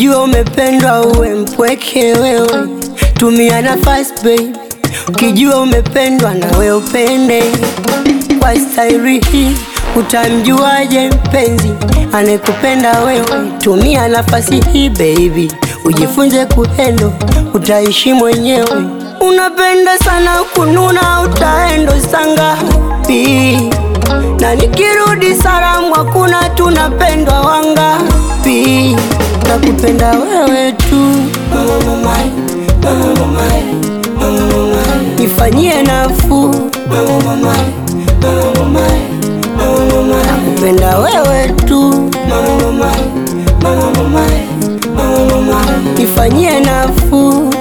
Ukijua umependwa uwe mpweke wewe, tumia nafasi baby. Ukijua umependwa na wewe upende. Kwa staili hii utamjuaje mpenzi anekupenda wewe? Tumia nafasi hii baby, ujifunze kuhendo, utaishi mwenyewe. Unapenda sana kununa, utaendo sangapi? Na nikirudi salamu hakuna, tunapendwa wangapi? Nakupenda wewe tu, nifanyie nafuu. Nakupenda wewe tu, nifanyie nafuu.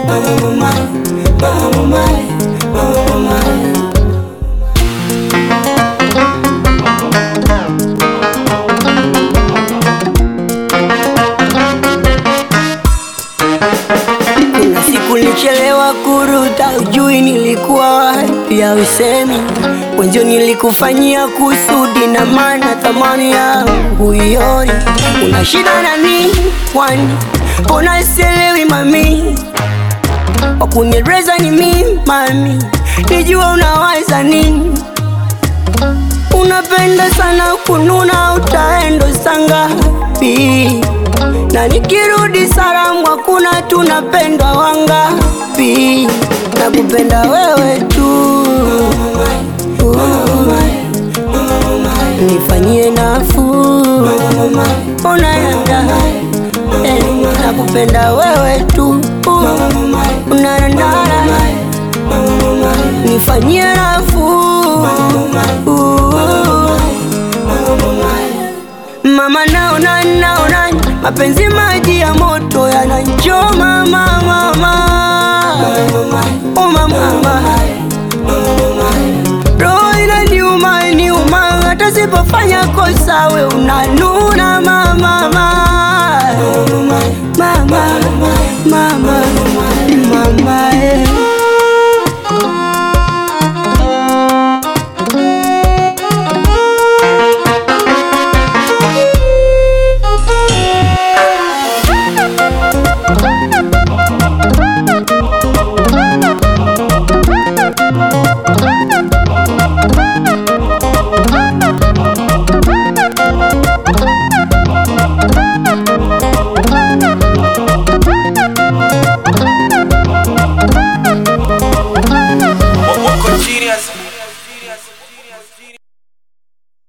Kuna siku nilichelewa kuruta, ujui nilikuwa wapi au usemi. Wenzio nilikufanyia kusudi na maana thamani yangu huioni. Una shida na nini kwani? Mbona sielewi mami? Wakunireza ni mimi mami, nijua unawaza nini? Unapenda sana kununa, utaendo sangapi? Na nikirudi salamu hakuna, tunapendwa wangapi? Nakupenda wewe tu, nifanyie nafuu. Unaenda nakupenda wewe tu, nifanyie nafuu. Mama naona mapenzi maji ya moto yanachoma mama. Oh mama, roho inaniuma hata sipofanya kosa, we unanuna mama. Mama